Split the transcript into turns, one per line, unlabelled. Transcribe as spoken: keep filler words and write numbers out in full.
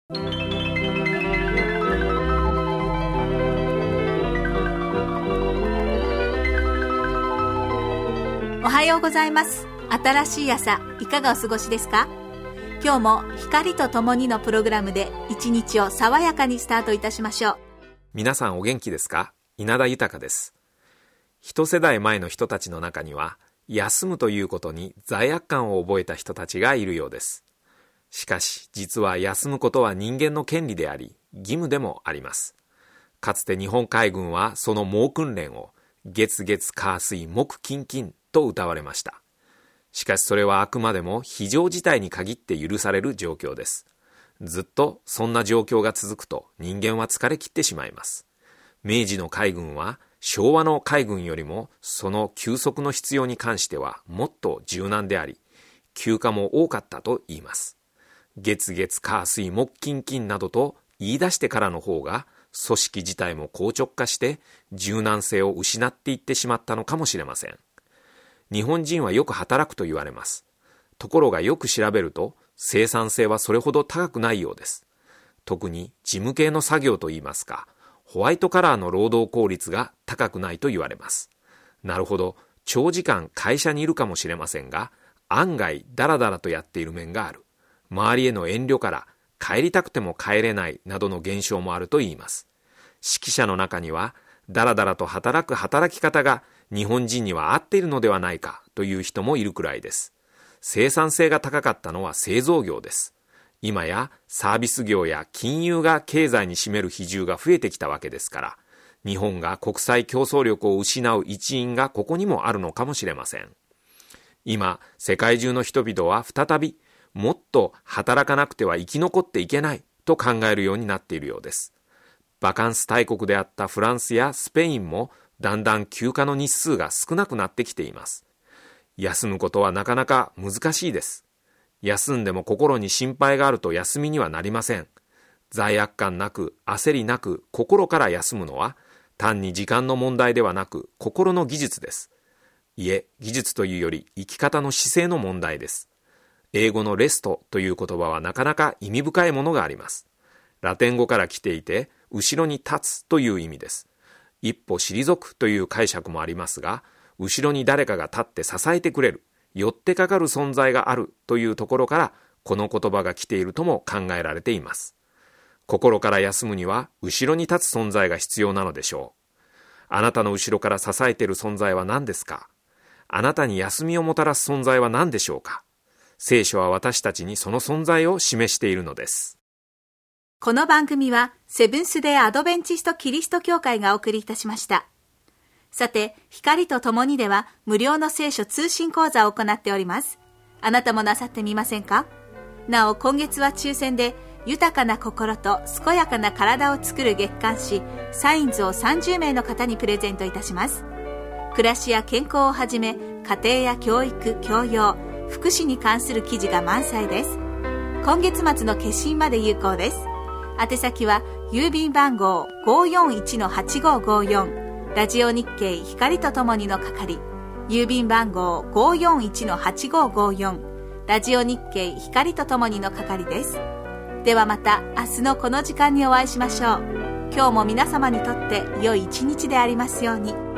おはようございます。新しい朝、いかがお過ごしですか？今日も光とともにのプログラムで一日を爽やかにスタートいたしましょう。
皆さんお元気ですか？稲田豊です。一世代前の人たちの中には、休むということに罪悪感を覚えた人たちがいるようです。しかし、実は休むことは人間の権利であり、義務でもあります。かつて日本海軍はその猛訓練を月月火水木金金と謳われました。しかしそれはあくまでも非常事態に限って許される状況です。ずっとそんな状況が続くと人間は疲れ切ってしまいます。明治の海軍は昭和の海軍よりもその休息の必要に関してはもっと柔軟であり、休暇も多かったと言います。月月火水木金金などと言い出してからの方が組織自体も硬直化して柔軟性を失っていってしまったのかもしれません。日本人はよく働くと言われます。ところがよく調べると生産性はそれほど高くないようです。特に事務系の作業といいますか、ホワイトカラーの労働効率が高くないと言われます。なるほど、長時間会社にいるかもしれませんが、案外ダラダラとやっている面がある。周りへの遠慮から帰りたくても帰れないなどの現象もあると言います。指揮者の中にはダラダラと働く働き方が日本人には合っているのではないかという人もいるくらいです。生産性が高かったのは製造業です。今やサービス業や金融が経済に占める比重が増えてきたわけですから、日本が国際競争力を失う一因がここにもあるのかもしれません。今、世界中の人々は再びもっと働かなくては生き残っていけないと考えるようになっているようです。バカンス大国であったフランスやスペインもだんだん休暇の日数が少なくなってきています。休むことはなかなか難しいです。休んでも心に心配があると休みにはなりません。罪悪感なく、焦りなく、心から休むのは単に時間の問題ではなく心の技術です。いえ、技術というより生き方の姿勢の問題です。英語のレストという言葉はなかなか意味深いものがあります。ラテン語から来ていて、後ろに立つという意味です。一歩退くという解釈もありますが、後ろに誰かが立って支えてくれる、寄ってかかる存在があるというところからこの言葉が来ているとも考えられています。心から休むには後ろに立つ存在が必要なのでしょう。あなたの後ろから支えている存在は何ですか？あなたに休みをもたらす存在は何でしょうか？聖書は私たちにその存在を示しているのです。
この番組はセブンスデーアドベンチストキリスト教会がお送りいたしました。さて、光とともにでは無料の聖書通信講座を行っております。あなたもなさってみませんか？なお、今月は抽選で豊かな心と健やかな体を作る月刊誌サインズをさんじゅうめいの方にプレゼントいたします。暮らしや健康をはじめ、家庭や教育、教養、福祉に関する記事が満載です。今月末の決心まで有効です。宛先は郵便番号 ごーよんいちのはちごーごーよん ラジオ日経光とともにの係、郵便番号 ごーよんいちのはちごーごーよん ラジオ日経光とともにの係です。ではまた明日のこの時間にお会いしましょう。今日も皆様にとって良い一日でありますように。